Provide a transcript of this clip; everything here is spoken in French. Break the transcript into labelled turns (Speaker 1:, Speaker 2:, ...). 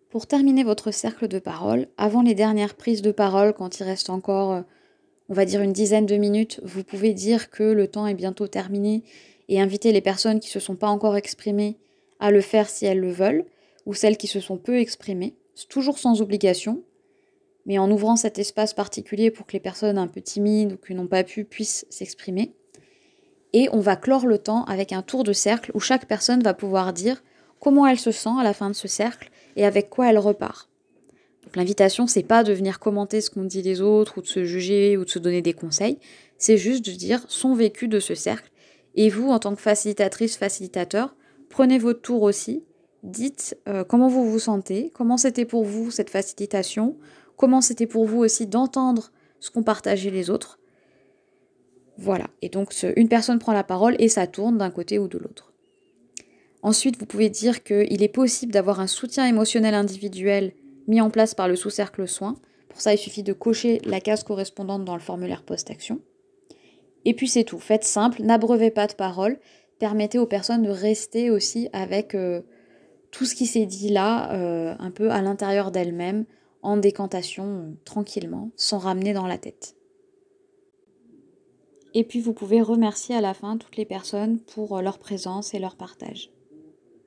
Speaker 1: Pour terminer votre cercle de parole, avant les dernières prises de parole, quand il reste encore, on va dire une dizaine de minutes, vous pouvez dire que le temps est bientôt terminé et inviter les personnes qui ne se sont pas encore exprimées à le faire si elles le veulent, ou celles qui se sont peu exprimées, toujours sans obligation, mais en ouvrant cet espace particulier pour que les personnes un peu timides ou qui n'ont pas pu puissent s'exprimer. Et on va clore le temps avec un tour de cercle où chaque personne va pouvoir dire comment elle se sent à la fin de ce cercle et avec quoi elle repart. Donc l'invitation, c'est pas de venir commenter ce qu'ont dit les autres ou de se juger ou de se donner des conseils, c'est juste de dire son vécu de ce cercle. Et vous, en tant que facilitatrice, facilitateur, prenez votre tour aussi, dites comment vous vous sentez, comment c'était pour vous cette facilitation, comment c'était pour vous aussi d'entendre ce qu'ont partagé les autres. Voilà, et donc une personne prend la parole et ça tourne d'un côté ou de l'autre. Ensuite, vous pouvez dire qu'il est possible d'avoir un soutien émotionnel individuel mis en place par le sous-cercle soins. Pour ça, il suffit de cocher la case correspondante dans le formulaire post-action. Et puis c'est tout, faites simple, n'abreuvez pas de paroles, permettez aux personnes de rester aussi avec tout ce qui s'est dit là, un peu à l'intérieur d'elles-mêmes, en décantation, tranquillement, sans ramener dans la tête. Et puis vous pouvez remercier à la fin toutes les personnes pour leur présence et leur partage.